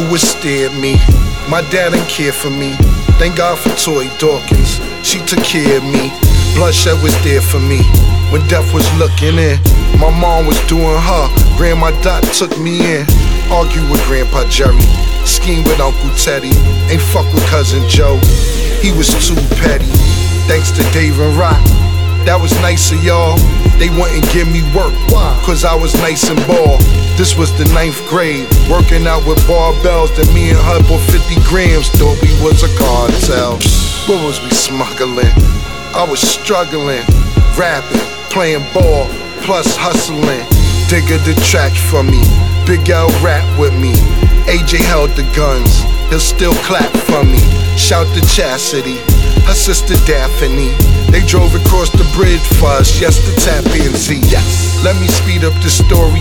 would stare at me. My dad didn't care for me. Thank God for Toy Dawkins, she took care of me. Bloodshed was there for me when death was looking in. My mom was doing her, Grandma Dot took me in. Argued with Grandpa Jerry, schemed with Uncle Teddy. Ain't fuck with Cousin Joe, he was too petty. Thanks to Dave and Rock, that was nice of y'all. They wouldn't give me work, cause I was nice and bald. This was the 9th grade, working out with barbells. Then me and her bought 50 grams, thought we was a cartel. What was we smuggling? I was struggling, rapping, playing ball, plus hustling. Digger the track for me, Big L rap with me. AJ held the guns, he'll still clap for me. Shout to Chastity, her sister Daphne. They drove across the bridge for us, yes, to Tappan Zee. Yes. Let me speed up the story.